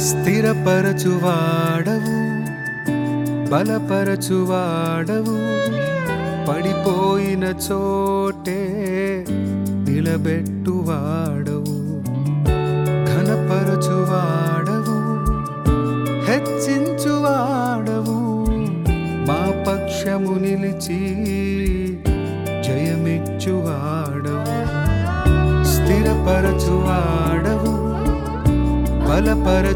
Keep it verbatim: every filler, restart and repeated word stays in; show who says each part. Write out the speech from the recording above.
Speaker 1: స్థిరపరచువాడవు, బలపరచువాడవు, పడిపోయిన చోటే నిలబెట్టువాడవు, ఘనపరచువాడవు, హెచ్చించువాడవు, మా పక్షము నిలిచి జయమిచ్చువాడవు, స్థిరపరచువాడవు, బలపరచు